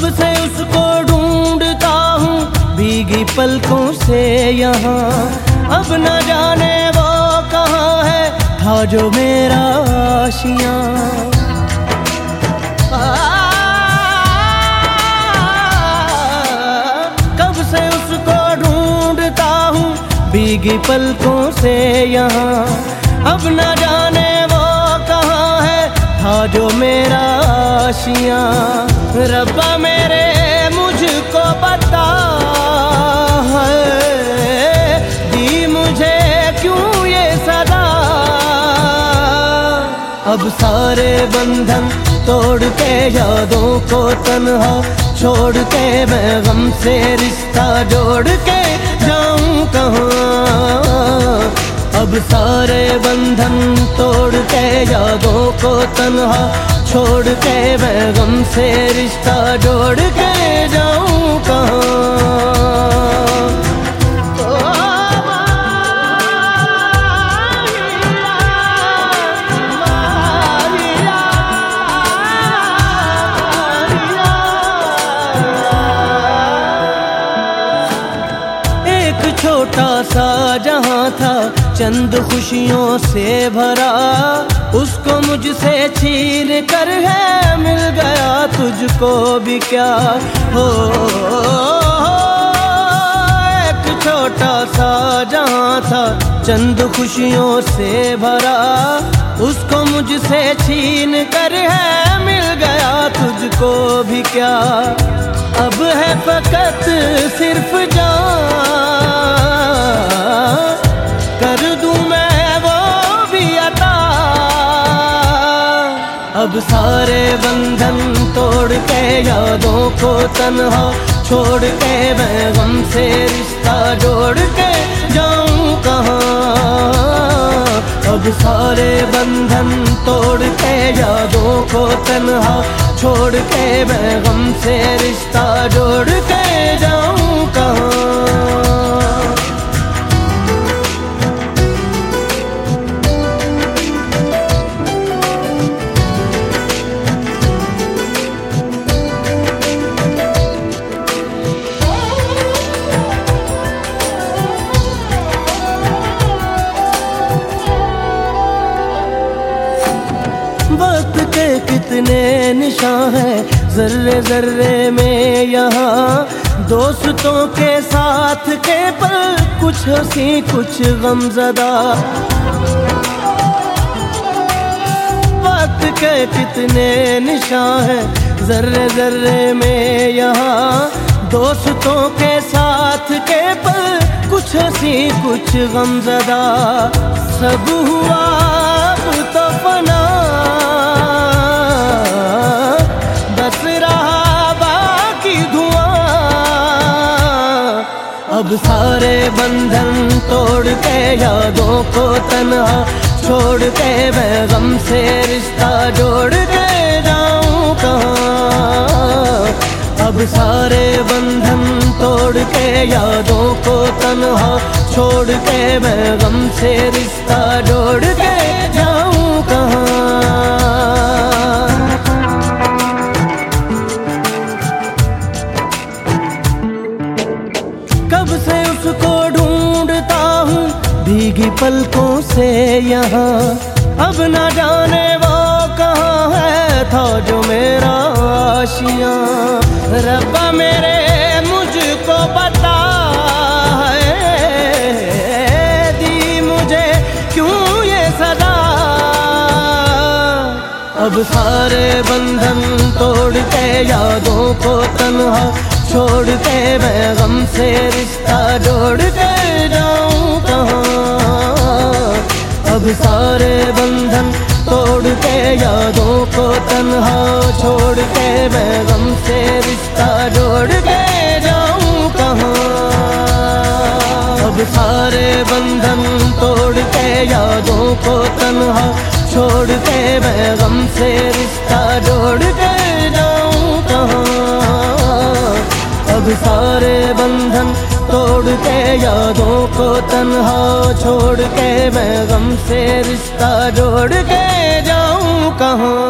से उसको ढूंढता हूँ भीगी पलकों से यहाँ, अब न जाने वो कहाँ है था जो मेरा आशियाँ। कब से उसको ढूंढता हूँ भीगी पलकों से यहाँ, अब न जाने वो कहाँ है था जो मेरा आशियाँ। रब्बा मेरे मुझको बता है दी मुझे क्यों ये सदा, अब सारे बंधन तोड़ के यादों को तन्हा छोड़ के मैं गम से रिश्ता जोड़ के जाऊं कहाँ। अब सारे बंधन तोड़ के यादों को तन्हा छोड़ के मैं गम से रिश्ता जोड़ के जाऊं कहाँ। छोटा सा जहां था चंद खुशियों से भरा, उसको मुझसे छीन कर है मिल गया तुझको भी क्या हो। एक छोटा सा जहां था चंद खुशियों से भरा, उसको मुझसे छीन कर है मिल गया तुझको भी क्या। अब है फकत सिर्फ जान कर दूं मैं वो भी अता, अब सारे बंधन तोड़ के यादों को तन्हा छोड़ के मैं गम से रिश्ता जोड़ के जाऊं कहाँ। अब सारे बंधन तोड़ के यादों को तन्हा छोड़ के मैं गम से रिश्ता जोड़ के जाऊं कहाँ। वक्त के कितने निशान हैं जर्रे जर्रे में यहाँ, दोस्तों के साथ के पल कुछ हंसी कुछ गमज़दा। वक्त के कितने निशान हैं जर्रे जर्रे में यहाँ, दोस्तों के साथ के पल कुछ हंसी कुछ गमज़दा। सब हुआ अब तो फना बस रहा बाकी धुआं, अब सारे बंधन तोड़ के यादों को तन्हा छोड़ के मैं गम से रिश्ता जोड़ के जाऊं कहाँ। अब सारे बंधन तोड़ के यादों को तन्हा छोड़ के मैं गम से रिश्ता जोड़ के जाऊं कहाँ। कब से उसको ढूंढता हूँ भीगी पलकों से यहाँ, अब न जाने वो कहाँ है था जो मेरा आशियाँ। रब्बा मेरे मुझको बता है दी मुझे क्यों ये सदा, अब सारे बंधन तोड़ के यादों को तन्हा छोड़ के मैं गम से रिश्ता जोड़ के जाऊं कहाँ। अब सारे बंधन तोड़ के यादों को तन्हा छोड़ के मैं गम से रिश्ता जोड़ के जाऊं कहाँ। अब सारे बंधन तोड़ के यादों को तन्हा छोड़ के मैं गम से रिश्ता जोड़ के जाऊं कहाँ। अब सारे बंधन तोड़ के यादों को तन्हा छोड़ के मैं गम से रिश्ता जोड़ के जाऊं कहाँ।